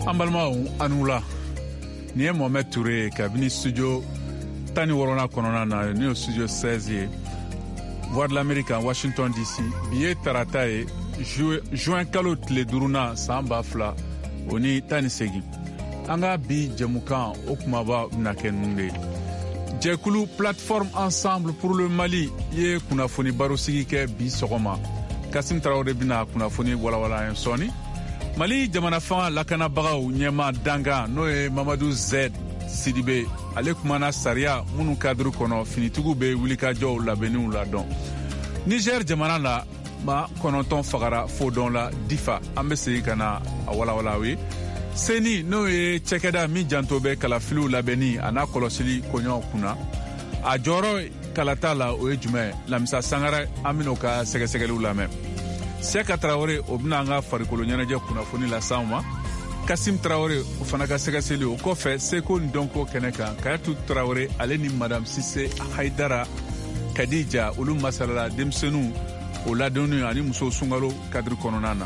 Ambalmaw anula ni Mohamed Touré kabini studio tani worona konona na ni studio 16 Voix de l'Amérique en Washington DC biye tarata ye juin kalo tile duruna samba fla oni tani segi anga bi jamukan okumaba nakenunde Jekulu plateforme ensemble pour le Mali ye kunafoni barosigi ke bi sogoma Kassim Traoré bina kunafoni wala en soni Mali jamana fanga lakana bagaw nyema danga no e Mamadou Z Sidibé ale kumana saria munu kadru kono finitugu be wulika jow labenu la don Niger jamana la ma kononton fagara fodon la difa ambese kana wala wi seni no e chekeda mi jantobe kala filu labeni ana kolosili konyo kuna a joro kalatala o ejume lamisa sangara amino ka segesegelu lame Seka Traoré obnanga farikolo nyanaje kunafoni la sama Kassim Traoré ofanaka segaseli o kofe Seko Ndonko keneka Kayatu Traoré aleni Madame Sisse Haidara Kadija ulu masalala demsenu o ladonu ani muso sungalo kadri kononana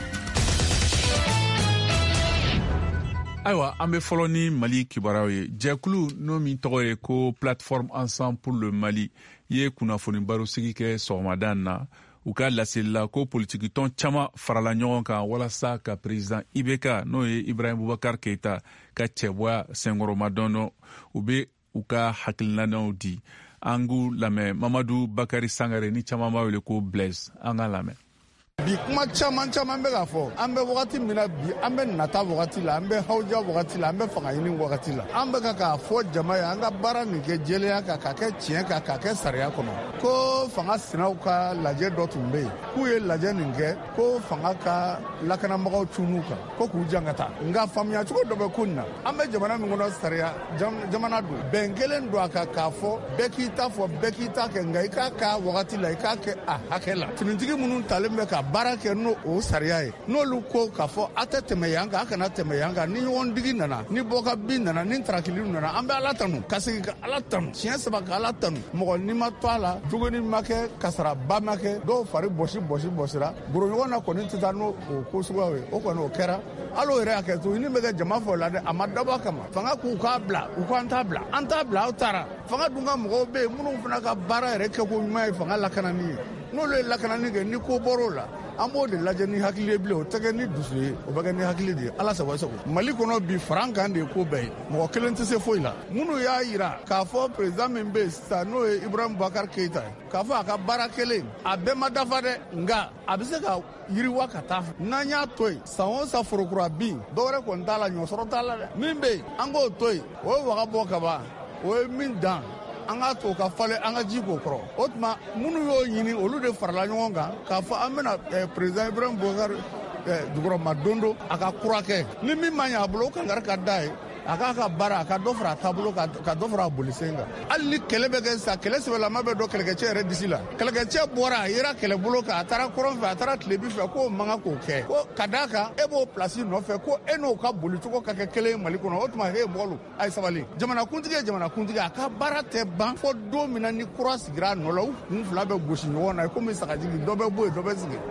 Aywa ambe foloni Mali kibarawe Jekulu no mi toye ko plateforme ensemble pour le Mali ye kunafoni baro sigike somadana u ka lasela ko politiki ton chama farala ɲɔgɔn kan walasa ka président IBK n'o ye Ibrahim Boubacar Keita ka cɛbɔya senkɔrɔma dɔnɔ u be u ka hakilinaw di an k'u lamɛn Mamadou Bakari Sangare ni caman b'a wele ko Blaise an ka lamɛn bi kuma caman bɛ ka fɔ an bɛ wagati min na bi an bɛ nata wagati la an bɛ hawja wagati la an bɛ fanga ɲini wagati la an bɛ ka fɔ jama ye an ka baara min kɛ jɛlenya kan ka kɛ tiɲɛ kan ka kɛ sariya kɔnɔ ko fanga sinaw ka lajɛ dɔ tun bɛ yen k'u ye lajɛ nin kɛ ko fanga ka lakanabagaw tun'u kan ko k'u jan ka taa nka faamuya cogo dɔ bɛ ko nin na an bɛ jamana min kɔnɔ sariya jamana don bɛn kelen don a kan k'a fɔ bɛɛ k'i ta fɔ bɛɛ k'i ta kɛ nka i k'a k'a wagati la i k'a kɛ a hakɛ la finitigi minnu talen bɛ ka baara kɛ n'o o sariya ye n'olu ko k'a fɔ a tɛ tɛmɛ yan kan a kana tɛmɛ yan kan ni ɲɔgɔn digi nana ni bɔkabin nana ni tarakiliw nana an bɛ ala tanu ka segin ka ala tanu siɲɛ saba ka ala tanu mɔgɔ ni ma to a la jogoni ma kɛ kasaraba ma kɛ dɔw fari bɔsira boroɲɔgɔn na kɔni tɛ taa n'o ko suguyaw ye o kɔni o kɛra hali o yɛrɛ y'a kɛ to ni bɛ kɛ jama fɔ la dɛ a ma dabɔ kama fanga k'u k'a bila u k'an t'a bila an t'a bila aw taara fanga dun ka mɔgɔw bɛ yen minnu fana ka baara yɛrɛ kɛ ko ɲuman ye fanga lakanani ye n'olu ye lakanani kɛ ni ko bɔr'o la an b'o de lajɛ ni hakili ye bilen o tɛ kɛ ni dusu ye o bɛ kɛ ni hakili de ye ala sago Mali kɔnɔ bi faran kan de ye ko bɛɛ ye mɔgɔ kelen tɛ se foyi la minnu y'a yira k'a fɔ président min bɛ yen sisan n'o ye Ibrahim Boubacar Keita ye k'a fɔ a ka baara kelen a bɛɛ ma dafa dɛ nka a bɛ se ka yiriwa ka taa n'an y'a to yen san o san forokura bin dɔwɛrɛ kɔni t'a la ɲɔsɔrɔ t'a la dɛ min bɛ yen an k'o to yen o ye waga bɔ ka ban o ye min dan an ka to ka falen an ka ji k'o kɔrɔ o tuma minnu y'o ɲini olu de farala ɲɔgɔn kan k'a fɔ an bɛna président Ibrahim Boubacar jukɔrɔma dondo a ka kura kɛ ni min ma ɲɛ a bolo o kankari ka da ye a k'a ka baara a ka dɔ fara a taabolo ka dɔ fara a bolisen kan hali ni kɛlɛ bɛ kɛ sisan kɛlɛ sɛbɛlama bɛ dɔ kɛlɛkɛcɛ yɛrɛ disi la kɛlɛkɛcɛ bɔra a yera kɛlɛbolo kan a taara kɔrɔn fɛ a taara tilebi fɛ k'o man kan k'o kɛ ko ka d'a kan e b'o pilasi nɔfɛ ko e n'o ka bolicogo ka kɛ kelen ye Mali kɔnɔ o tuma he mɔgɔlu a ye sabali jamanakuntigi ye jamanakuntigi a ka baara tɛ ban fɔ don min na ni kura sigira a nɔ la u kun fila bɛ gosi ɲɔgɔn na komi sagajigi dɔ bɛ bɔ yen dɔ bɛ sigi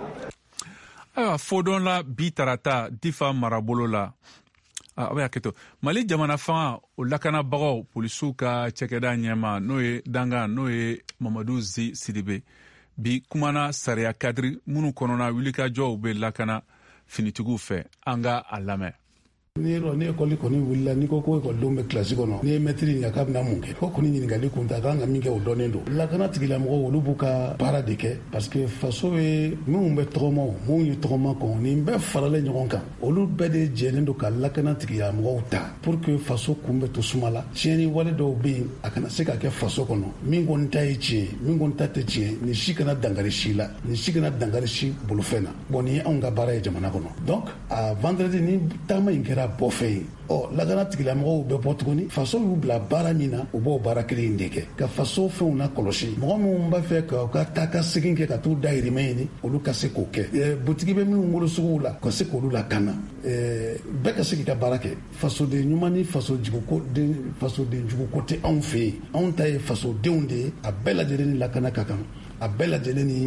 ayiwa fodon la bi tarata difa marabolo la a bɛ hakɛto Mali jamana fanga o lakanabagaw polisiw ka cɛkɛda ɲɛma n'o ye danga n'o ye Mamadou Z Sidibé bi kumana sariya kadiri minnu kɔnɔna wulikajɔw bɛ lakana finitigiw fɛ an ka a lamɛn ni ekɔli kɔni wulila ni ko ekɔlidenw bɛ kilasi kɔnɔ ni ye mɛtiri ɲininka k'a bɛna mun kɛ ko kɔni ɲininkali kun t'a kan ka min kɛ o dɔnnen don lakana tigilamɔgɔw olu b'u ka baara de kɛ parce que faso ye minnu bɛ tɔgɔmaw minnu ye tɔgɔma kɔn nin bɛɛ faralen ɲɔgɔn kan olu bɛɛ de jɛlen don ka lakana tigilamɔgɔw ta pour que faso kun bɛ to suma la tiɲɛni wale dɔw bɛ yen a kana se ka kɛ faso kɔnɔ min kɔni ta ye tiɲɛ min kɔni ta tɛ tiɲɛ nin si kana dangari si la nin si kana dangari si bolofɛn na bon nin ye anw ka baara ye jamana kɔnɔ donc a vendredi ni taama in kɛra bɔ fɛ yen lakana tigilamɔgɔw bɛ bɔ tuguni faso y'u bila baara min na u b'o baara kelen in de kɛ ka faso fɛnw na kɔlɔsi mɔgɔ minnu b'a fɛ ka ka taa ka segin kɛ ka t'u dahirimɛ ɲini olu ka se k'o kɛ butigi bɛ minnu wolo suguw la ka se k'olu lakana bɛɛ ka se k'i ka baara kɛ fasoden ɲuman ni fasoden juguko tɛ anw fɛ yen anw ta ye fasodenw de ye a bɛɛ lajɛlen ni lakana ka kan a bɛɛ lajɛlen ni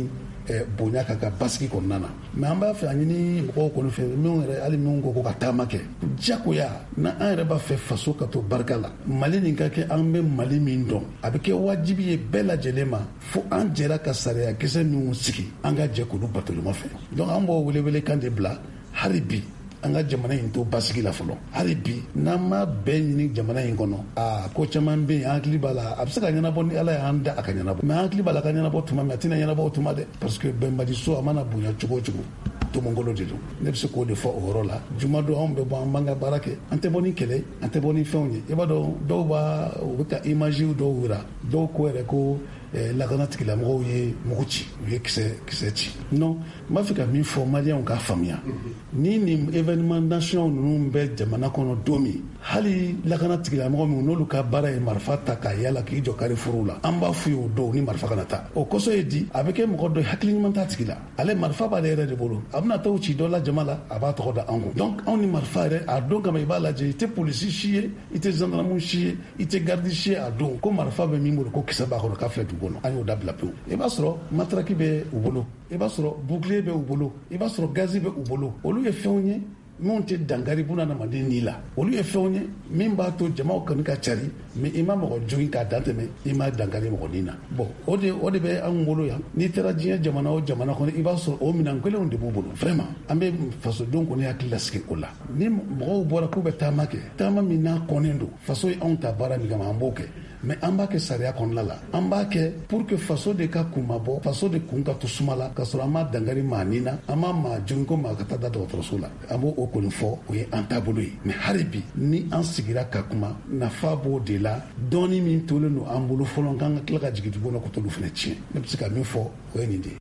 bonya ka basiki kɔnɔna na mais an b'a fɛ a ɲini mɔgɔw kɔni fɛ minnu yɛrɛ hali minnu ko ka taama kɛ jagoya na an yɛrɛ b'a fɛ faso ka to barika la Mali nin ka kɛ an bɛ Mali min dɔn a bɛ kɛ wajibi ye bɛɛ lajɛlen ma fo an jɛra ka sariya kisɛ minnu sigi an ka jɛ k'olu batoluma fɛ donc an b'o welewele kan de bila hali bi an ka jamana in to basigi la fɔlɔ hali bi n'an ma bɛɛ ɲini jamana in kɔnɔ ko caman bɛ yen an hakili b'a la a bɛ se ka ɲɛnabɔ ni Ala y'an da a ka ɲɛnabɔ mais an hakili b'a la ka ɲɛnabɔ tuma min a tɛna ɲɛnabɔ o tuma dɛ parce que bɛnbaliso a mana bonya cogo o cogo tomongolo de don ne bɛ se k'o de fɔ o yɔrɔ la juma don anw bɛ bɔ an b'an ka baara kɛ an tɛ bɔ ni kɛlɛ an tɛ bɔ ni fɛnw ye i b'a dɔn dɔw u bɛ ka images dɔw jira dɔw ko yɛrɛ ko lakana tigilamɔgɔw ye mugu ci u ye kisɛ ci non n b'a fɛ ka min fɔ maliyɛnw k'a faamuya ni nin événement national ninnu bɛ jamana kɔnɔ don min hali lakana tigilamɔgɔ min n'olu ka baara ye marifa ta k'a yala k'i jɔ kariforow la an b'a f'u ye o don ni marifa kana ta o kɔsɔn ye di a bɛ kɛ mɔgɔ dɔ hakili ɲuman t'a tigi la ale marifa b'ale yɛrɛ de bolo a bɛna taa ci dɔ la jama la a b'a tɔgɔ da an kun donc anw ni marifa yɛrɛ a don kama i b'a lajɛ i tɛ polisi si ye i tɛ gendarme si ye i tɛ garde si ye a don ko marifa bɛ min bolo ko kisɛ b'a kɔnɔ k'a filɛ dugu kɔnɔ an y'o dabila pewu i b'a sɔrɔ matraki bɛ u bolo i b'a sɔrɔ bouclier bɛ u bolo i b'a sɔrɔ gazi bɛ u bolo olu ye fɛnw ye minnu tɛ dankari buna adamaden ni la olu ye fɛnw ye min b'a to jamaw kɔni ka cari mais i ma mɔgɔ jogin k'a dantɛmɛ i ma dankari mɔgɔ ni na bon o de bɛ an bolo yan n'i taara diɲɛ jamana o jamana kɔnɔ i b'a sɔrɔ o minɛn kelenw de b'u bolo vraiment an bɛ fasodenw kɔni hakili lasigi o la ni mɔgɔw bɔra k'u bɛ taama kɛ taama min n'a kɔnnen don faso ye anw ta baara min kama an b'o kɛ mais an b'a kɛ sariya kɔnɔna la an b'a kɛ pour que faso de ka kunmabɔ faso de kun ka to suma la k'a sɔrɔ an ma dankari maa ni na an ma maa jogin ko maa ka taa da dɔgɔtɔrɔso la an b'o kɔni fɔ o ye an taabolo ye mais hali bi ni an sigira ka kuma nafa b'o de la dɔɔni min tolen don an bolo fɔlɔ k'an ka tila ka jigin dugu kɔnɔ ko t'olu fana tiɲɛ ne bɛ se ka min fɔ o ye nin de ye.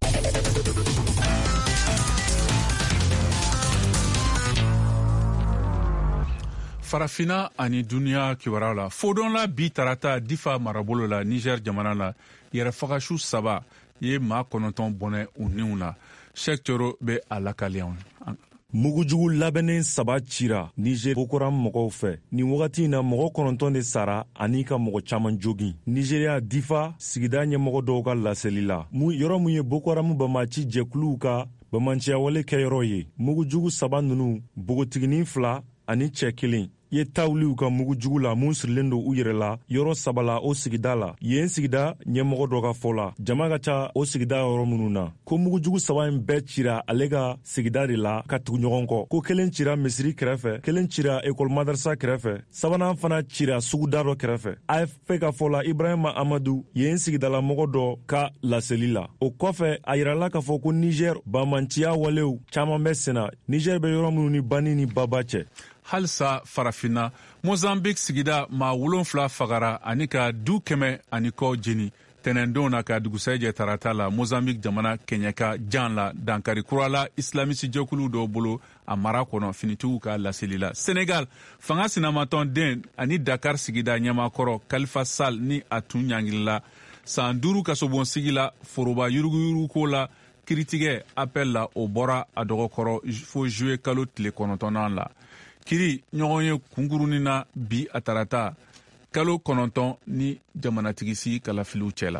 Farafina ani duniya kibaruya la fodɔnla bi tarata difa marabolo la Niger jamana la yɛrɛfagasu 3 ye maa 9 bɔnɛ u niw na Cheikh Thioro bɛ a lakaliyan mugujugu labɛnnen 3 cira Niger Bokoram mɔgɔw fɛ nin wagati in na mɔgɔ 9 de sara ani ka mɔgɔ caman jogin Nigeria difa sigida ɲɛmɔgɔ dɔw ka laseli la yɔrɔ mun ye Bokoram bamaci jɛkuluw ka bamanciyawale kɛyɔrɔ ye mugujugu 3 nunu bogotiginin 2 ani cɛ 1 ye tawuliw ka mugujugu la mun sirilen do u yɛrɛ la yɔrɔ 3 la o sigida la yen sigida ɲɛmɔgɔ dɔ ka fɔ la jama ka ca o sigida yɔrɔ minnu na ko mugujugu 3 in bɛɛ cira ale ka sigida de la ka tugu ɲɔgɔn kɔ ko 1 cira misiri kɛrɛfɛ 1 cira ekɔl madarasa kɛrɛfɛ 3nan fana cira suguda dɔ kɛrɛfɛ AFP ka fɔ la Ibrahima Amadu yen sigidala mɔgɔ dɔ ka laseli la o kɔfɛ a yirala ka fɔ ko Niger bamanciya walew caman bɛ senna Niger bɛ yɔrɔ minnu ni bani ni baba cɛ halisa farafina Mozambique sigida maa 7 fagara ani ka du 100 ani kɔ jeni tɛnɛndon na ka dugusɛjɛ tarata la Mozambique jamana kɛɲɛka jan la dankari kura la islamisi jɛkulu dɔw bolo a mara kɔnɔ finitigiw ka laseli la Senegal fanga sinamatɔn den ani Dakar sigida ɲɛmakɔrɔ Khalifa Sall ni a tun ɲangilila san 5 kasobon sigi la foroba yuruguyuruko la kiritigɛ appel la o bɔra a dɔgɔkɔrɔ fo juillet kalo tile 9 la kiri ɲɔgɔn ye kunkurunin na bi a tarata kalo 9 ni jamanatigisi kalafiliw cɛla.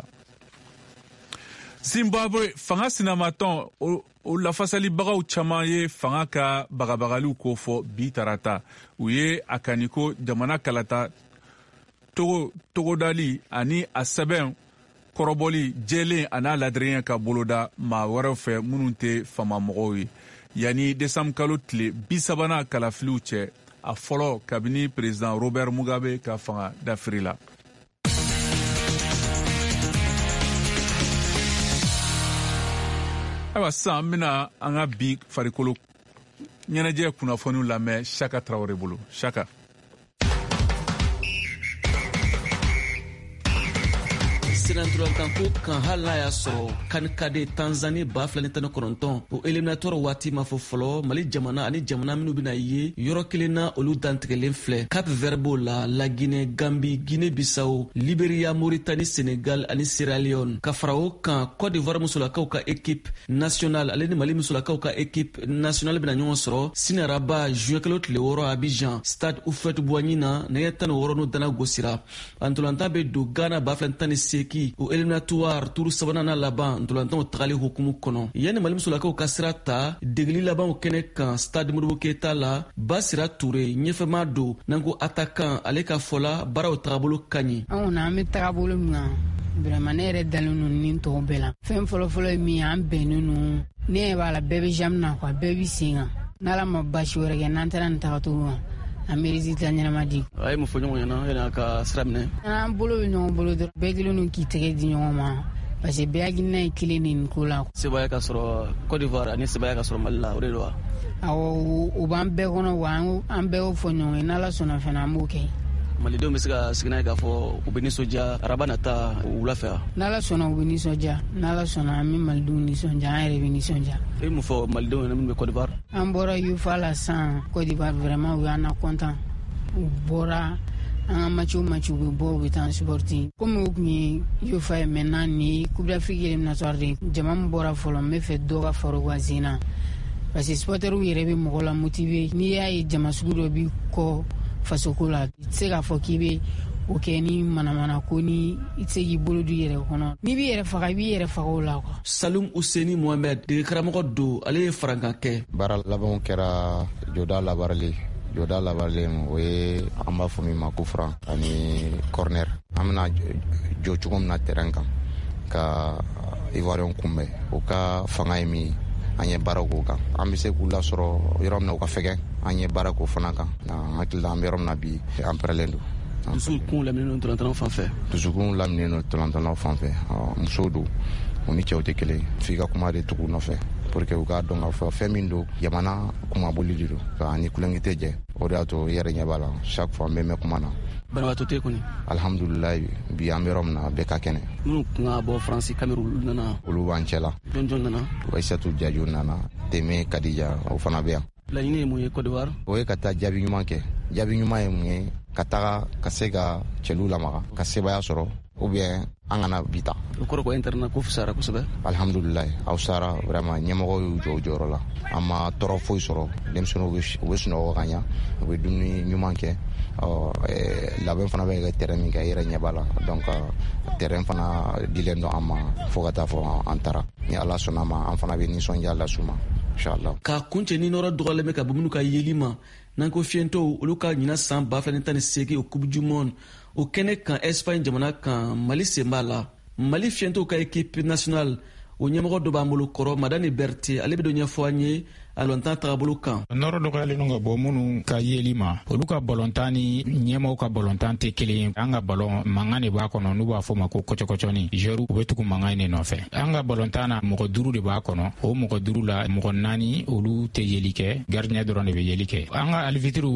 Zimbabwe fanga sinamatɔn o lafasalibagaw caman ye fanga ka bagabagaliw ko fɔ bi tarata u ye a kaniko jamana kalata togodali ani a sɛbɛn kɔrɔbɔli jɛlen a n'a ladiriɲɛ ka boloda maa wɛrɛw fɛ minnu tɛ fama mɔgɔw ye yani décembre kalo tile 30 kalafiliw cɛ a fɔlɔ kabini président Robert Mugabe ka fanga dafiri la. Ayiwa sisan an bɛna an ka bi farikolo ɲɛnajɛ kunnafoniw lamɛn Chaka Traoré bolo. Chaka. Siranturankanko kan hali n'a y'a sɔrɔ kanikade Tanzanie 2019 o éliminatoire waati ma fɔ fɔlɔ Mali jamana ani jamana minnu bɛna ye yɔrɔ kelen na olu dantigɛlen filɛ Cap Vert b'o la La Guinée, Gambie, Guinée Bissau, Libéria, Mauritanie, Sénégal ani Sierra Leone ka fara o kan Côte d'Ivoire musolakaw ka équipe nationale ale ni Mali musolakaw ka équipe nationale bɛna ɲɔgɔn sɔrɔ Sinaraba juin kalo tile 6 Abidjan stade Houphouët-Boigny na nɛgɛ 16 n'o dana gosira. Ntolantan bɛ don Ghana 2018 seki o eliminatoire turu sabanana laban ntolantanw tagali hukumu kɔnɔ yani mali musolakaw ka sira ta degeli labanw kɛnɛ kan stade Modibo Keita la Basira Touré ɲɛfɛma do nanko attaquant ale ka fɔla baaraw tagabolo ka ɲi. Anw na an bɛ tagabolo min kan vraiment ne yɛrɛ dalen no nin tɔw bɛɛ la fɛn fɔlɔfɔlɔ ye min an bɛnnen no ne b'a la bɛɛ bɛ jam na quoi bɛɛ bɛ sen kan n'ala ma basi wɛrɛ kɛ n'an taara nin tagacogo kan an bɛ résultat ɲɛnama di. A ye mun fɔ ɲɔgɔn ɲɛna yani a ka sira minɛ. An bolo bɛ ɲɔgɔn bolo dɔrɔn bɛɛ kelen don k'i tɛgɛ di ɲɔgɔn ma parce que bɛɛ hakilina ye kelen de nin ko la. Sebaya ka sɔrɔ Côte d'Ivoire ani sebaya ka sɔrɔ Mali la o de don wa. Awɔ o b'an bɛɛ kɔnɔ wa an bɛɛ y'o fɔ ɲɔgɔn ye n'ala sɔnna fɛnɛ an b'o kɛ. Malidenw bɛ se ka sigi n'a ye k'a fɔ u bɛ nisɔndiya araba nata wula fɛ wa. N'ala sɔnna u bɛ nisɔndiya n'ala sɔnna an bɛ malidenw nisɔndiya an yɛrɛ bɛ nisɔndiya. E mun fɔ malidenw ɲɛna minnu bɛ Côte d'Ivoire. An bɔra UEFA la san Côte d'Ivoire vraiment u y'an na content u bɔra an ka match u bɛ bɔ u bɛ taa supporter comme u tun ye UEFA ye maintenant ni Coupe d'Afrique éliminatoire de jama min bɔra fɔlɔ n bɛ fɛ dɔ ka fara u ka sen na parce que supporteriw yɛrɛ bɛ mɔgɔ la motiver n'i y'a ye jama sugu dɔ b'i kɔ fasoko la i tɛ se k'a fɔ k'i bɛ o kɛ ni manamana ko ni i tɛ se k'i bolo du yɛrɛ kɔnɔ n'i b'i yɛrɛ faga i b'i yɛrɛ faga o la quoi. Salum Useni Mohamed dege karamɔgɔ don ale ye farankan kɛ. Baara labanw kɛra joda labaralen o ye an b'a fɔ min ma coup franc ani corner an bɛna jɔ cogo min na terrain kan ka Ivoirien kunbɛn o ka fanga ye min an ye baara k'o kan an bɛ se k'u lasɔrɔ yɔrɔ min na u ka fɛgɛn an ye baara k'o fana kan an hakili la an bɛ yɔrɔ min na bi an pɛrɛlen don. Dusukun laminen don tɔlɔntɔlɔw fan fɛ. Dusukun laminen don tɔlɔntɔlɔw fan fɛ musow don u ni cɛw tɛ kelen f'i ka kuma de tugu nɔfɛ pour que u k'a dɔn k'a fɔ fɛn min don jamana kumaboli de don ani kulonkɛ tɛ jɛ o de y'a to yɛrɛ ɲɛ b'a la chaque fois n bɛ mɛn kuma na. Banabaatɔ tɛ kɔni. Alhamdulilayi bi an bɛ yɔrɔ min na bɛɛ ka kɛnɛ. Minnu kun ka bɔ Faransi Cameroun olu nana. Olu b'an cɛ la. Jɔn nana. Aïssatou Diadio nana Teme Kadija o fana bɛ yan. Laɲini ye mun ye Côte d'Ivoire. O ye ka taa jaabi ɲuman kɛ jaabi ɲuman ye mun ye ka taga ka se ka cɛlu lamaga ka sebaya sɔrɔ ou bien an kana bi ta. O kɔrɔ ko internet ko fisara kosɛbɛ. Alhamdulilayi aw sara vraiment ɲɛmɔgɔw y'u jɔ o jɔyɔrɔ la an ma tɔɔrɔ foyi sɔrɔ denmisɛnninw u bɛ sunɔgɔ ka ɲa u bɛ dumuni ɲuman kɛ labɛn fana bɛ kɛ terrain min kɛ i yɛrɛ ɲɛ b'a la donc terrain fana dilen don an ma fo ka taa fɔ an taara ni ala sɔnna ma an fana bɛ nisɔndiya las'u ma inchallah. Ka kuncɛ ni nɔrɔ dɔgɔlen bɛ ka bɔ minnu ka yeli ma n'an ko fiyɛntɔw olu ka ɲina san 2018 o coupe du monde o kɛnɛ kan Espagne jamana kan Mali sen b'a la Mali fiyɛntɔw ka équipe nationale o ɲɛmɔgɔ dɔ b'an bolo kɔrɔ Madani Berté ale bɛ dɔ ɲɛfɔ an ye a lɔntan tagabolo kan. Nɔrɔ dɔgɔyalen ka bɔ minnu ka yeli ma olu ka balontan ni ɲɛmɔgɔw ka balontan tɛ kelen ye an ka balon mankan de b'a kɔnɔ n'u b'a fɔ ma ko kɔcɔkɔcɔni joueurs u bɛ tugu mankan in de nɔfɛ an ka balontan na mɔgɔ 5 de b'a kɔnɔ o mɔgɔ 5 la mɔgɔ 4 olu tɛ yeli kɛ gardien dɔrɔn de bɛ yeli kɛ an ka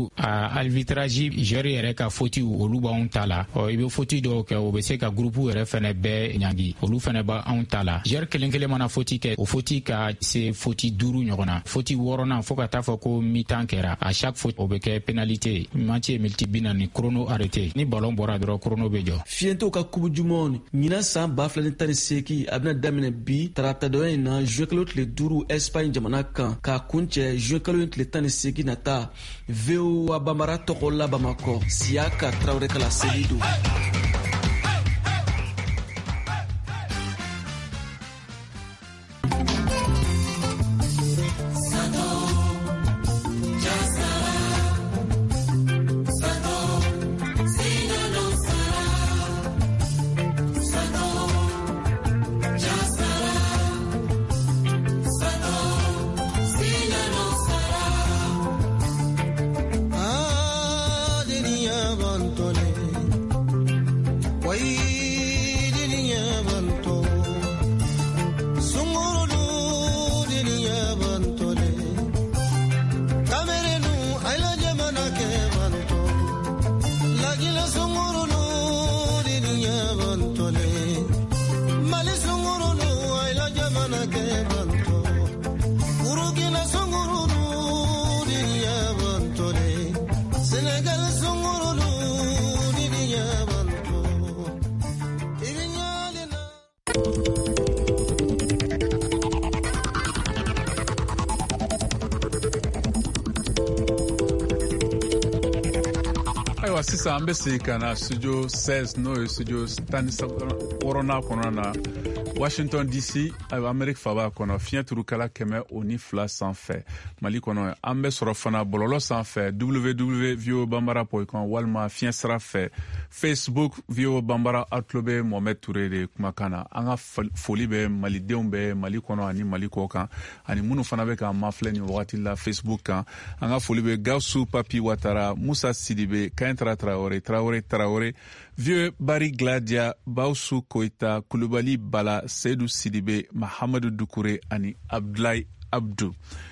arbitrage joueurs yɛrɛ ka faute olu b'anw ta la i bɛ faute dɔw kɛ o bɛ se ka groupe yɛrɛ fɛnɛ bɛɛ ɲangi olu fɛnɛ b'anw ta la joueur kelen kelen mana faute kɛ o faute ka se faute 5 ɲɔgɔn na faute 6 fo ka taa fɔ ko mi-temps kɛra à chaque faute o bɛ kɛ pénalité match ye minute 40 chrono arrêté ni ballon bɔra dɔrɔn chrono bɛ jɔ. Fiyɛntɔw ka coupe du monde ɲinan san 2018 a bɛna daminɛ bi tarata dɔ in na juin kalo tile 5 Espagne jamana kan k'a kuncɛ juin kalo tile 18 nata VOA Bambara tɔgɔ la Bamakɔ Siaka Traoré kala seli don. ayiwa sisan an bɛ segin ka na studio 16 n'o ye studio 16 kɔnɔna na Washington DC ayiwa Ameriki faba kɔnɔ fiɲɛ turukala 102 sanfɛ Mali kɔnɔ an bɛ sɔrɔ fana bɔlɔlɔ sanfɛ www.voabambara.com walima fiɲɛ sira fɛ Facebook VOA Bambara aw bɛ Mohamed Touré de kumakan na an ka foli bɛ malidenw bɛ Mali kɔnɔ ani Mali kɔ kan ani minnu fana bɛ k'an mafilɛ nin wagati la Facebook kan an ka foli bɛ Gawusu Papi Watara Musa Sidibe Kaintra Traoré Vieux Bari Gladia Bausu Koita Kulubali Bala Seydou Sidibe Mahamadou Doukouré ani Abdoulaye Abdou.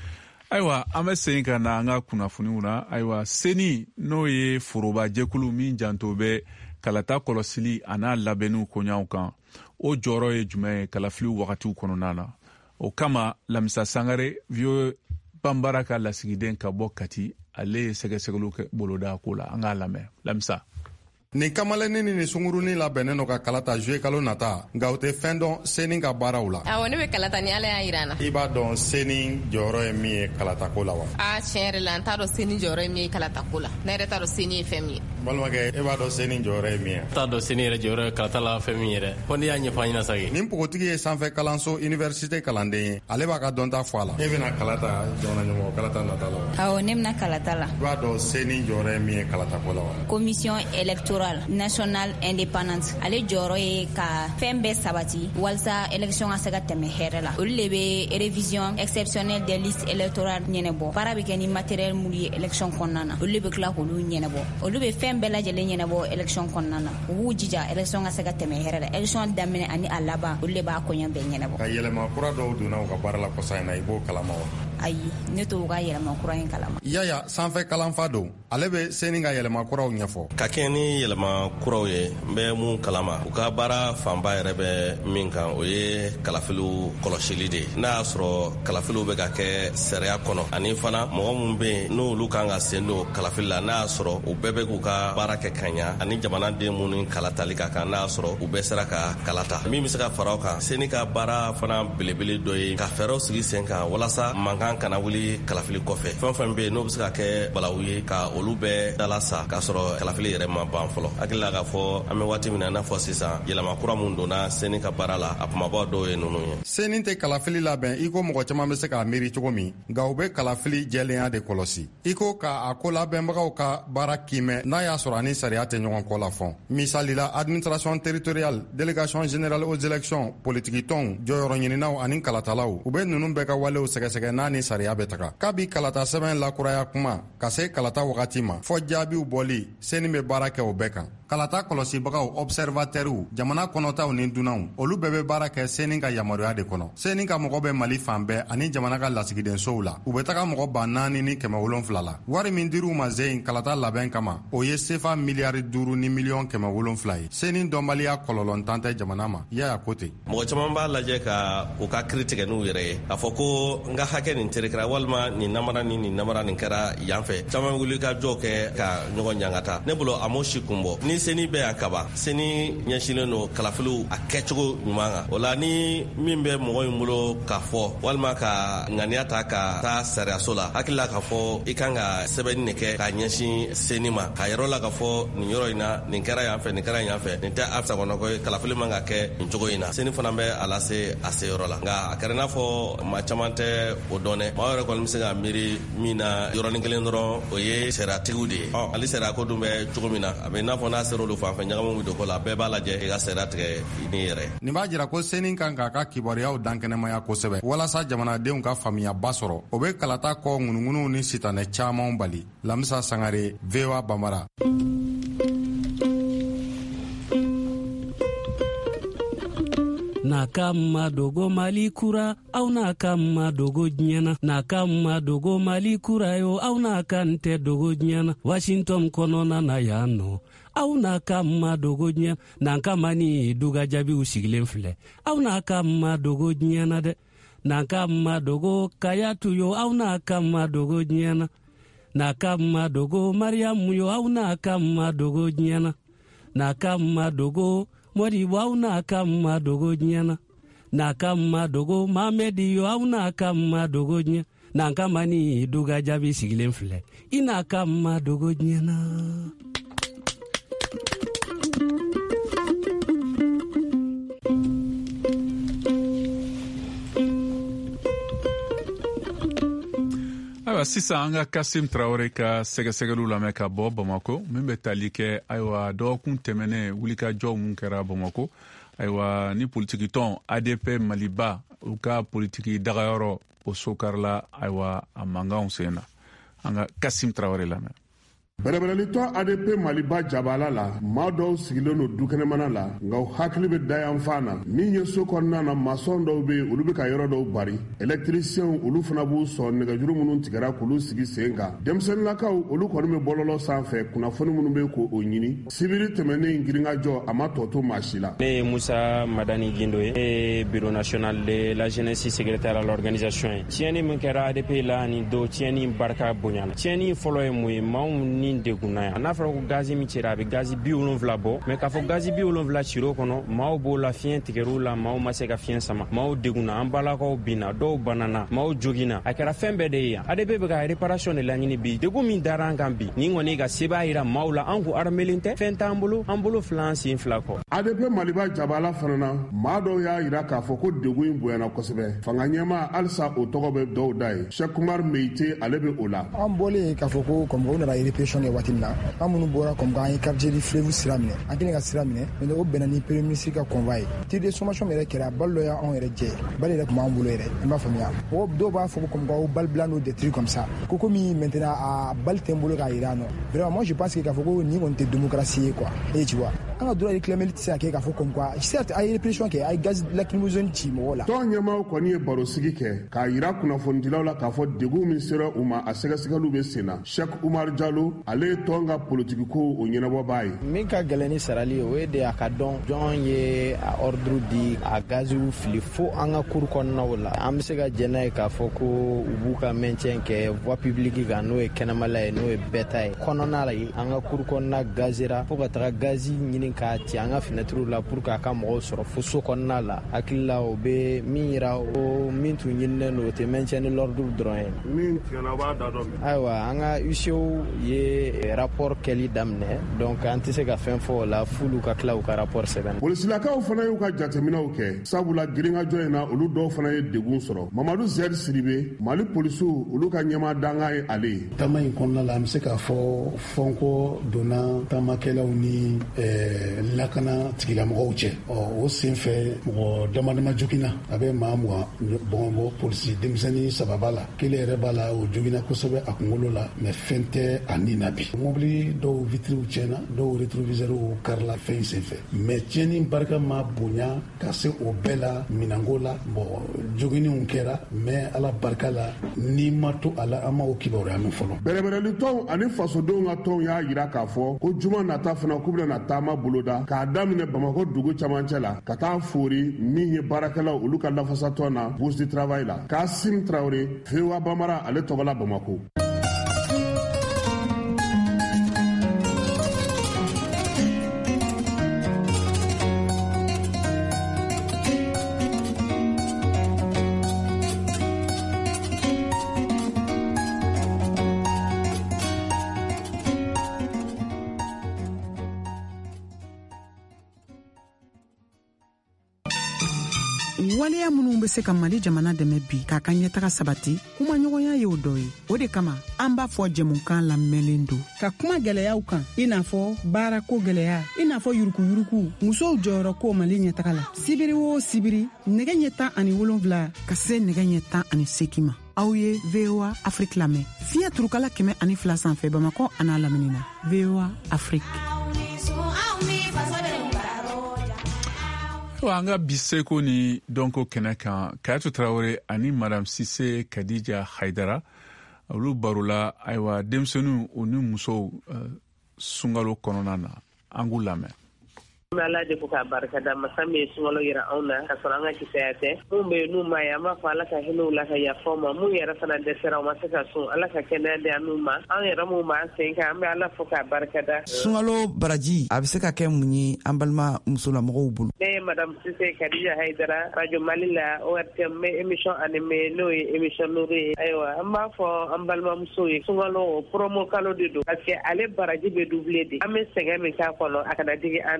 Ayiwa an bɛ segin ka na an ka kunnafoniw na ayiwa seni n'o ye foroba jɛkulu min janto bɛ kalata kɔlɔsili a n'a labɛnniw koɲaw kan o jɔyɔrɔ ye jumɛn ye kalafiliw wagatiw kɔnɔna na o kama Lamisa Sangare Vieux Bambara ka lasigiden ka bɔ Kati ale ye sɛgɛsɛgɛliw kɛ boloda ko la an k'a lamɛn Lamisa. Ni kamaleni ni sunguruni labɛnnen no ka kalata jouer kalo nata nka o tɛ fɛn dɔn seni ka baaraw la. Awɔ ne bɛ kalata ni Ala y'a yira an na. I b'a dɔn seni jɔyɔrɔ ye min ye kalatako la wa? Tiɲɛ yɛrɛ la n t'a dɔn seni jɔyɔrɔ ye min ye kalatako la. Ne yɛrɛ t'a dɔn seni ye fɛn min ye. Balimakɛ e b'a dɔn seni jɔyɔrɔ ye min ye? T'a dɔn seni yɛrɛ jɔyɔrɔ ye kalata la fɛn min yɛrɛ. Ko n'i y'a ɲɛfɔ an ɲɛna sage. Nin pogotigi ye sanfɛ kalanso université kalanden ye. Ale b'a ka dɔnta fɔ a la. E bɛna kalata jamana ɲɛmɔgɔ kalata nata la wa? Awɔ ne bɛna kalata la. I b'a dɔn seni jɔyɔrɔ ye min ye kalatako la wa? Commission électorale nationale indépendante ale jɔyɔrɔ ye ka fɛn bɛɛ sabati walasa élection ka se ka tɛmɛ hɛrɛ la. Olu de bɛ révision exceptionnelle des listes électorales ɲɛnabɔ. Baara bɛ kɛ ni matériel minnu ye élection kɔnɔna na. Olu de bɛ tila k'olu ɲɛnabɔ. Olu bɛ fɛn bɛɛ lajɛlen ɲɛnabɔ élection kɔnɔna na. U b'u jija élection ka se ka tɛmɛ hɛrɛ la. Élection daminɛ ani a laban olu de b'a kɔɲɔ bɛɛ ɲɛnabɔ. Ka yɛlɛma kura dɔw donna u ka baara la kɔsa in na i b'o kalama wa? Ayi ne t'o ka yɛlɛma kura in kalama. Yaya sanfɛ kalanfa don ale bɛ seni ka yɛlɛma kuraw ɲɛfɔ. Ka kɛ ni yɛlɛma kuraw ye n bɛ mun kalama u ka baara fanba yɛrɛ bɛ min kan o ye kalafiliw kɔlɔsili de ye. N'a y'a sɔrɔ kalafiliw bɛ ka kɛ sariya kɔnɔ ani fana mɔgɔ minnu bɛ yen n'olu kan ka sen don kalafili la n'a y'a sɔrɔ u bɛɛ bɛ k'u ka baara kɛ ka ɲa ani jamanaden minnu kalatali ka kan n'a y'a sɔrɔ u bɛɛ sera ka kalata. Min bɛ se ka fara o kan seni ka baara fana belebele dɔ ye ka fɛɛrɛw sigi sen kan walasa mankan kana wuli kalafili kɔfɛ. Fɛn fɛn bɛ yen n'o bɛ se ka kɛ balawu ye ka olu bɛɛ dala sa k'a sɔrɔ kalafili yɛrɛ ma ban fɔlɔ. Hakili la k'a fɔ an bɛ waati min na i n'a fɔ sisan yɛlɛma kura mun donna seni ka baara la a kumaba dɔw ye ninnu ye. Seni tɛ kalafili labɛn i ko mɔgɔ caman bɛ se k'a miiri cogo min nka u bɛ kalafili jɛlenya de kɔlɔsi. I ko k'a ko labɛnbagaw ka baara kimɛ n'a y'a sɔrɔ ani sariya tɛ ɲɔgɔn kɔ la fɔn. Misali la administration territoriale délégation générale aux élections politiki tɔnw jɔyɔrɔ ɲininaw ani kalatalaw u bɛ ninnu bɛɛ ka walew sɛgɛsɛgɛ n'a ni sariya bɛ taga. Kabi kalata sɛbɛn lakuraya kuma ka se kalata wagati ma fɔ jaabiw bɔli seni bɛ baara kɛ o bɛɛ kan. Kalata kɔlɔsibagaw observatɛriw jamana kɔnɔtaw ni dunanw olu bɛɛ bɛ baara kɛ seni ka yamaruya de kɔnɔ. Seni ka mɔgɔ bɛ Mali fan bɛɛ ani jamana ka lasigidensow la u bɛ taga mɔgɔ 4,000 ni 700 la. Wari min dir'u ma zein kalata labɛn kama o ye sefa miliyari 5 ni miliyɔn 700 ye. Seni dɔnbaliya kɔlɔlɔntan tɛ jamana ma Yaya ko ten. Mɔgɔ caman b'a lajɛ ka u ka kiiri tigɛ n'u yɛrɛ ye k'a fɔ ko n ka hakɛ nin terekera walima nin namara nin namara nin kɛra yan fɛ. Caman wuli ka jɔ kɛ ka ɲɔgɔn ɲangata. Ne bolo a m'o si kun bɔ. Ni seni bɛ yan kaba seni ɲɛsinnen don kalafiliw a kɛcogo ɲuman kan. O la ni min bɛ mɔgɔ in bolo k'a fɔ walima ka ŋaniya ta ka taa sariyaso la hakili la k'a fɔ i kan ka sɛbɛnni de kɛ k'a ɲɛsin seni ma k'a yɔrɔ la k'a fɔ nin yɔrɔ in na nin kɛra yan fɛ nin kɛra yan fɛ nin tɛ a sagona ko ye kalafili man ka kɛ nin cogo in na. Seni fana bɛ a lase a se yɔrɔ la nka a kɛra n'a fɔ maa caman tɛ o dɔn dɛ. Maa yɛrɛ kɔni bɛ se ka miiri min na yɔrɔnin kelen dɔrɔn o ye sariyatigiw de ye. Hali sariya ko dun bɛ cogo min na a bɛ n'a fɔ n'a sera olu fan fɛ ɲagamu bɛ don ko la bɛɛ b'a lajɛ i ka sariya tigɛ ni yɛrɛ. Nin b'a jira ko seni kan k'a ka kibaruyaw dankɛnɛmaya kosɛbɛ walasa jamanadenw ka faamuyaba sɔrɔ o bɛ kalata kɔ ŋunuŋunuw ni sitanɛ camanw bali. Lamisa Sangare VOA Bambara. Na kama dogo Mali kura au na kama dogo nyana na kama dogo Mali kura yo au na kante dogo nyana Washington konona na yano au na kama dogo nyana na kama ni duga jabi usigilen filɛ au na kama dogo nyana de na kama dogo kayatu yo au na kama dogo nyana na kama dogo Mariamu yo au na kama dogo nyana na kama dogo Moribo au na kama dogo nyana na kama dogo Mamedi yo au na kama dogo nyana na kama ni duga jabi sigilen filɛ ina kama dogo nyana. sisan an ka Kasim Traoré ka sɛgɛsɛgɛliw lamɛn ka bɔ Bamako min bɛ tali kɛ ayiwa dɔgɔkun tɛmɛnen wulikajɔw mun kɛra Bamako ayiwa ni politiki tɔn ADP Maliba u ka politiki dagayɔrɔ o sokarila ayiwa a mankanw sen na. An ka Kasim Traoré lamɛn. Bɛrɛbɛrɛlitɔ ADP Maliba jabala la maa dɔw sigilen don dukɛnɛmana la nka u hakili bɛ dayanfan na min ye so kɔnɔna na masɔn dɔw bɛ olu bɛ ka yɔrɔ dɔw bari électricien olu fana b'u sɔn nɛgɛjuru minnu tigɛra k'olu sigi sen kan denmisɛnninlakaw olu kɔni bɛ bɔlɔlɔ sanfɛ kunnafoni minnu bɛ k'o ɲini sibiri tɛmɛnen giringajɔ a ma tɔ to maa si la. Ne ye Musa Madani Gindo ye, ne ye bureau national de la jeunesse secrétaire à l'organisation ye. Tiɲɛni min kɛra ADP la ani do tiɲɛni barika bonyana. Tiɲɛni fɔlɔ ye mun ye maaw ni degunna yan. N'a fɔra ko gazi min cira a bɛ gazi 70 bɔ mais k'a fɔ gazi 70 cir'o kɔnɔ maaw b'o la fiɲɛ tigɛr'u la maaw ma se ka fiɲɛ sama maaw degunna an balakaw binna dɔw banana maaw joginna a kɛra fɛn bɛɛ de ye yan. ADP bɛ ka réparation de laɲini bi degun min dara an kan bi ni kɔni ka sebaa yira maaw la an ko armelen tɛ fɛn t'an bolo an bolo fila an sen fila kɔ. ADP Maliba jabala fana na maa dɔw y'a yira k'a fɔ ko degun in bonyana kosɛbɛ fanga ɲɛmaa halisa o tɔgɔ bɛ dɔw da ye Cheikh Umar Meite ale bɛ o la. An bɔlen k'a fɔ ko comme o nana répression kɛ waati min na an minnu bɔra comme an ye quartier di Fleuve sira minɛ an kelen ka sira minɛ mais o bɛnna ni premier ministre ka convoi ye tir de sommation yɛrɛ kɛra bal dɔ y'anw yɛrɛ jɛ bal yɛrɛ tun b'an bolo yɛrɛ i m'a faamuya o dɔw b'a fɔ ko comme o bal blanc ou des trucs comme ça ko komi maintenant a bal tɛ n bolo k'a yira nɔ vraiment moi je pense que k'a fɔ ko ni kɔni tɛ démocratie ye quoi et tu vois an ka droit réclamer tɛ se ka kɛ k'a fɔ comme quoi certes a ye répression kɛ a ye gaz lacrymogène ci mɔgɔw la. Tɔn ɲɛmaaw kɔni ye barosigi kɛ k'a yira kunnafonidilaw la k'a fɔ degun min sera u ma a sɛgɛsɛgɛliw bɛ sen na Cheikh Umar Jalo ale ye tɔn ka politiki ko o ɲɛnabɔbaa ye. Min ka gɛlɛn ni sarali o ye de a ka dɔn jɔn ye a ordre di a gaziw fili fo an ka cour kɔnɔnaw la an bɛ se ka jɛ n'a ye k'a fɔ ko u b'u ka maintien kɛ voie publique kan n'o ye kɛnɛmala ye n'o ye bɛɛ ta ye kɔnɔna la ye an ka cour kɔnɔna gazera fo ka taga gazi ɲini k'a ci an ka fenêtres la pour k'a ka mɔgɔw sɔrɔ fo so kɔnɔna la hakili la o bɛ min yira o min tun ɲininen don o tɛ maintien de l'ordre dɔrɔn ye. Min tigɛna o b'a da dɔn. Ayiwa an ka UCO ye rapport kɛli daminɛ donc an tɛ se ka fɛn fɔ o la f'olu ka tila u ka rapport sɛbɛn. Polisilakaw fana y'u ka jateminɛw kɛ sabula girinkajɔ in na olu dɔw fana ye degun sɔrɔ Mamadu Zɛri Siribe Mali polisiw olu ka ɲɛmaa danga ye ale ye. Taama in kɔnɔna la an bɛ se k'a fɔ fɔnko donna taamakɛlaw ni lakana tigilamɔgɔw cɛ o senfɛ mɔgɔ damadama joginna a bɛ maa mugan bɔn polisi denmisɛnnin 3 b'a la kelen yɛrɛ b'a la o joginna kosɛbɛ a kunkolo la mais fɛn tɛ a ni na bi mobili dɔw vitriw tiɲɛna dɔw rétroviseurs karila fɛn senfɛ mais tiɲɛni barika ma bonya ka se o bɛɛ la minanko la bɔn joginniw kɛra mais ala barika la n'i ma to a la an ma o kibaruya min fɔlɔ. Bɛrɛbɛrɛlitɔnw ani fasodenw ka tɔnw y'a yira k'a fɔ ko juma nata fana k'u bɛna taama boloda k'a daminɛ Bamako dugu camancɛ la ka taa fori min ye baarakɛlaw olu ka lafasatɔn na bourse du travail la Kasim Traoré VOA Bamara ale tɔgɔla Bamako. waleya minnu be se ka Mali jamana dɛmɛ bi k'a ka ɲɛtaga sabati kumaɲɔgɔnya ye o dɔ ye. O de kama an b'a fɔ jɛmukan lamɛnlen don ka kuma gwɛlɛyaw kan i n'a fɔ baarako gwɛlɛya i n'a fɔ yurukuyuruku musow jɔyɔrɔko Mali ɲɛtaga la sibiri o sibiri nɛgɛ ɲɛ 17 ka se nɛgɛ ɲɛ 18 ma. Aw ye VOA Afrique lamɛn fiɲɛ turukala 102 sanfɛ Bamako an'a lamini na VOA Afrique. An ka bi seko ni dɔnko kɛnɛ kan Kayatu Traoré ani Madame Sise Kadija Haidara olu barola ayiwa denmisɛnninw u ni musow sunkalo kɔnɔna na an k'u lamɛn. Ala de ko ka barikada masa min ye sunkalo yira anw na ka sɔrɔ an ka kisaya tɛ mun bɛ yen n'u ma ye an b'a fɔ Ala ka hinɛw la ka yafa u ma mun yɛrɛ fana dɛsɛra u ma se ka sun Ala ka kɛnɛya di an'u ma an yɛrɛ mun b'an sen kan an bɛ Ala fo k'a barikada. Sunkalo baraji a bɛ se ka kɛ mun ye an balima musolamɔgɔw bolo. Ne ye Madame Sise Kadija Haidara Radio Mali la ORTM n bɛ émission animé n'o ye émission Nourou ye ayiwa an b'a fɔ an balimamusow ye sunkalo promo kalo de don parce que ale baraji bɛ doublé de an bɛ sɛgɛn min k'a kɔnɔ a kana digi an na jago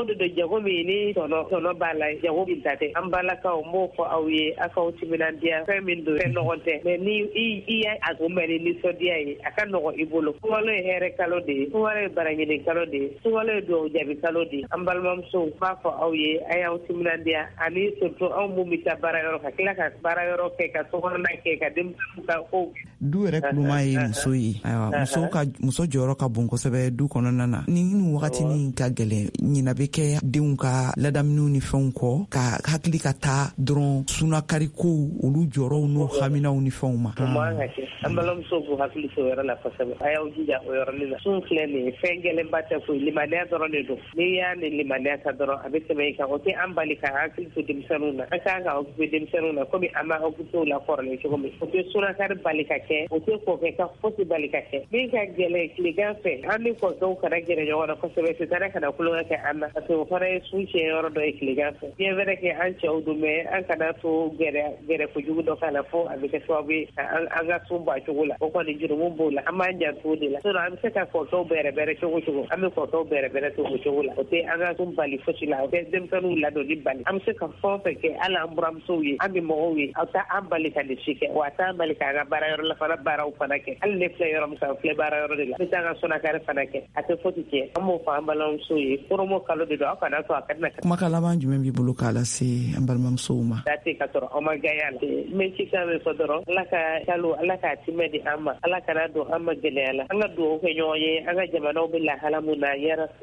de jago mi ni tono bala jago bintate an bala ka mo fo awye aka utiminandia femindo fenogonte mais ni i agumeli ni sodia yi aka no ibolo wala here kalode wala barangini kalode wala do jabi kalode an balmam so fa fo awye aya utiminandia ani surtout an mumita barayoro ka kila ka barayoro ke ka sogorna ke ka dem ka ko du yɛrɛ kuluma ye muso ye ayiwa muso jɔyɔrɔ ka bon kosɛbɛ du kɔnɔna na ni wagati ni ka gɛlɛn ɲina bɛ kɛ denw ka ladamuniw ni fɛnw kɔ ka hakili ka taa dɔrɔn sunakari kow olu jɔyɔrɔw n'o haminaw ni fɛnw ma an balimamuso b'u hakili to yɔrɔ la kosɛbɛ a y'aw jija o yɔrɔnin na sun filɛ nin ye fɛn gɛlɛnba tɛ koyi limaniya dɔrɔn de don n'i y'a ni limaniya ta dɔrɔn a bɛ tɛmɛ i kan o tɛ an bali ka hakili to denmisɛnninw na an kan ka occupé denmisɛnninw na komi an b'a occupé o la kɔrɔlen cogo min o tɛ sunakari bali ka kɛ o tɛ kɔkɛ ka fosi bali ka kɛ min ka gɛlɛn tilegan fɛ an ni kɔkɛw kana gɛrɛ ɲɔgɔn na kosɛbɛ c'est-à-dire kana kulonkɛ kɛ an na parce que o fana ye sun tiɲɛ yɔrɔ dɔ ye tilegan fɛ bien vrai que an cɛw don mais an kana to gɛrɛ kojugu dɔ k'a la fo a bɛ kɛ sababu ye an ka sun bɔ a cogo la o kɔni jurumu b'o la an b'an janto o de la sinon an bɛ se ka kɔkɛw bɛrɛbɛrɛ cogo cogo an bɛ kɔkɛw bɛrɛbɛrɛ to o cogo la o tɛ an ka sun bali fosi la o tɛ denmisɛnninw ladonni bali an bɛ se ka fɛn o fɛn kɛ hali an buramusow ye an bɛ mɔgɔw ye aw t'a an bali ka nin si kɛ wa a t'an bali k'an ka baara yɔrɔ la fana baaraw fana kɛ hali ne filɛ yɔrɔ min kan filɛ baara yɔrɔ de la ne t'an ka sunakari fana kɛ a tɛ fosi kɛ an b'o fɔ an balimamusow ye foromo kalo de don aw kana to a ka na kumakan laban jumɛn b'i bolo k'a lase an balimamusow ma date ka sɔrɔ aw ma gaya la mɛ ci kan bɛ fɔ dɔrɔn ala ka kalo ala k'a timɛ di an ma ala kana don an ma gɛlɛya la an ka dugawu kɛ ɲɔgɔn ye an ka jamanaw bɛ lahala mun na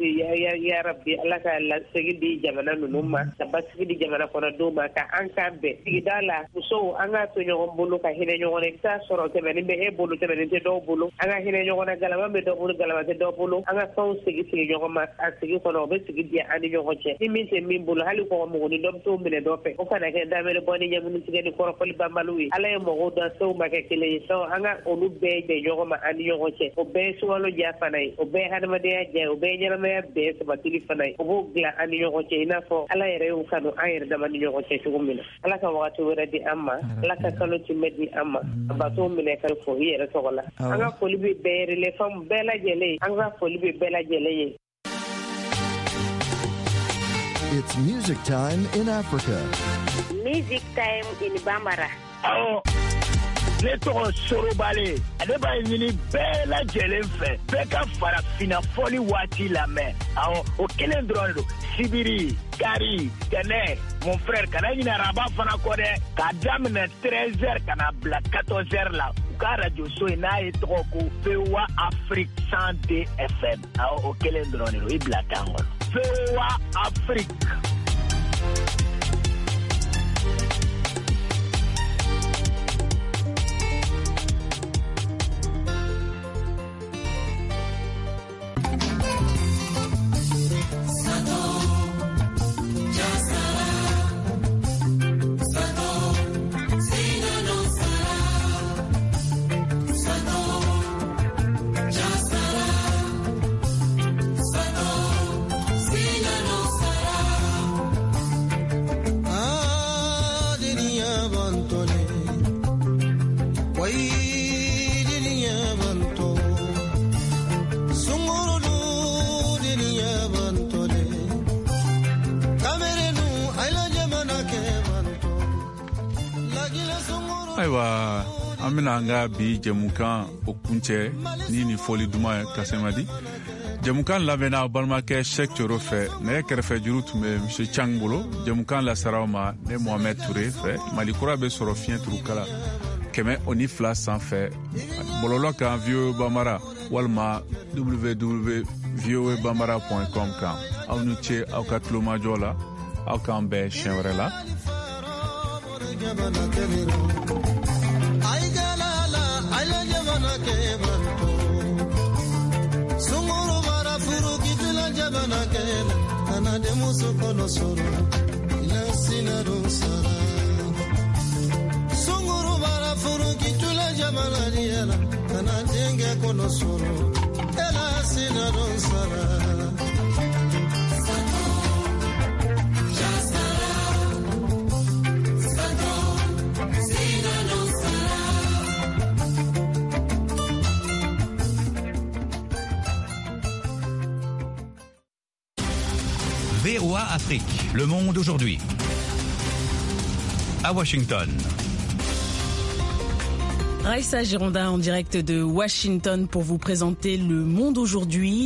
yarabi ala ka lasegin di jamana ninnu ma ka basigi di jamana kɔnɔdenw ma ka an kan bɛn sigida la musow an ka to ɲɔgɔn bolo ka hinɛ ɲɔgɔn na i bɛ taa sɔrɔ tɛmɛnin bɛ e bolo tɛmɛnin tɛ dɔw bolo an ka hinɛ ɲɔgɔn na galama bɛ dɔw bolo galama tɛ dɔw bolo an ka fɛnw sigi ɲɔgɔn ma a sigi kɔnɔ o bɛ sigi diya an ni ɲɔgɔn cɛ ni min tɛ min bolo hali kɔngɔmuguni dɔ bɛ t'o minɛ dɔ fɛ o kana kɛ damere bɔ ni ɲɛmini tigɛ ni kɔrɔfɔli banbaliw ye ala ye mɔgɔw dan sew ma kɛ kelen ye an ka olu bɛɛ bɛn ɲɔgɔn ma an ni ɲɔgɔn cɛ o bɛɛ ye sunkalo diya fana ye o bɛɛ ye hadamadenya diya ye o bɛɛ ye ɲɛnamaya bɛɛ sabatili fana ye o b'o dilan an ni ɲɔgɔn cɛ i n'a fɔ ala yɛrɛ y'u kanu an yɛrɛ dama ni ɲɔgɔn cɛ cogo min na ala ka wagati wɛrɛ di an ma ala ka kalo timɛ di an ma a bato minɛ ka fo i yɛrɛ tɔgɔ la an ka foli bɛ bɛɛ relefam bɛɛ lajɛlen an ka foli bɛ bɛɛ lajɛlen ye. It's music time in Africa. Music time in Bambara. Oh, ne tɔgɔ Sorobale. Ale b'a ɲini bɛɛ lajɛlen fɛ. Bɛɛ ka farafina fɔli waati lamɛn. Awɔ, o kelen dɔrɔn don. Sibiri, Kari, Tɛnɛ, mon frère, kana ɲinɛ araba fana kɔ dɛ. K'a daminɛ 13h kana bila 14h la. U ka radio so in n'a ye tɔgɔ ko VOA Afrique 102 FM. Awɔ, o kelen dɔrɔn de don. I bila kan kɔnɔ. VOA Afrique. ayiwa an bɛna an ka bi jɛmukan o kuncɛ ni foli duman kasemadi jɛmukan labɛnna balimakɛ Sɛk Coro fɛ nɛgɛ kɛrɛfɛ juru tun bɛ monsieur Chang bolo jɛmukan lasaraw ma ne Mohamed Touré fɛ Mali kura bɛ sɔrɔ fiɲɛ turukala 102 sanfɛ bɔlɔlɔ kan VOA Bambara walima www.voabambara.com kan aw ni ce aw ka tulomajɔ la aw k'an bɛn siɲɛ wɛrɛ la. VOA Afrique, le monde aujourd'hui. À Washington. Raïssa Gironda en direct de Washington pour vous présenter le monde aujourd'hui.